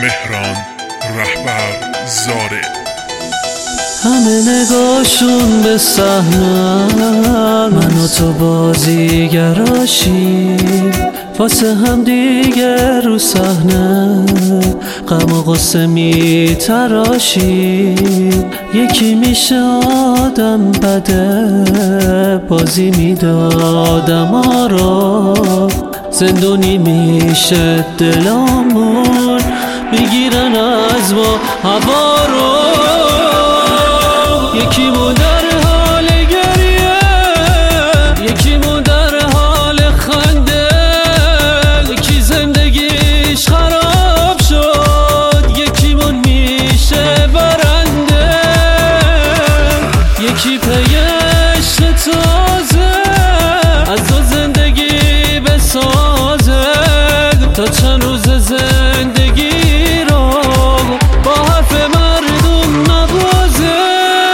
مهران رهبر زارع. همه نگاهشون به صحنه، من و تو بازیگراشیم، واسه هم دیگه رو صحنه غم و غصه میتراشیم. یکی میشه آدم بده، بازی میدادم ما رو، زندونی میشه دلامون، میگیرن از ما هوا رو. یکی مون در حال گریه، یکی مون در حال خنده، یکی زندگیش خراب شد، یکی مون میشه برنده، یکی پیش تازه از دو زندگی بسازه، تا چند روز زندگی رو با حرف مردم نبازه.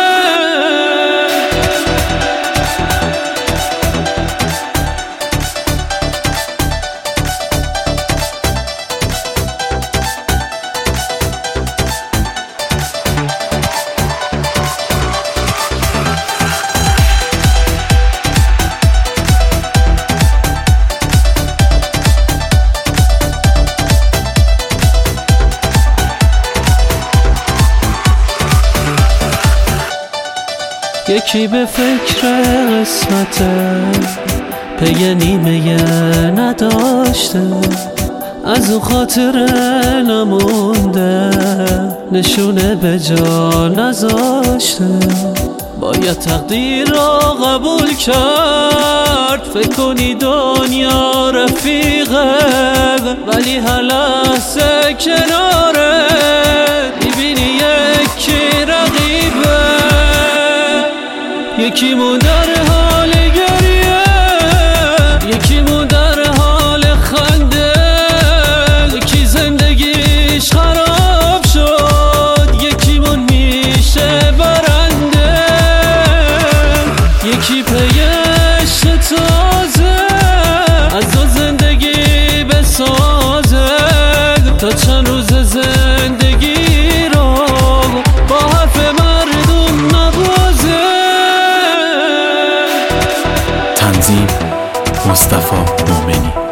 یکی به فکر قسمته، پی نیمه نداشته، از اون خاطره نمونده، نشونه به جا نذاشته. باید تقدیر را قبول کرد، فکر کنی دنیا رفیقه، ولی هر لحظه کناره میبینی یکی رقیبه. یکی مون در حال گریه، یکی مون در حال خنده، یکی زندگیش خراب شد، یکی مون میشه برنده، یکی پیش تازه از دو زندگی بسازه، تا چند روز زندگی رو با حرف مردم نبازه. تنظیم مصطفی مومنی.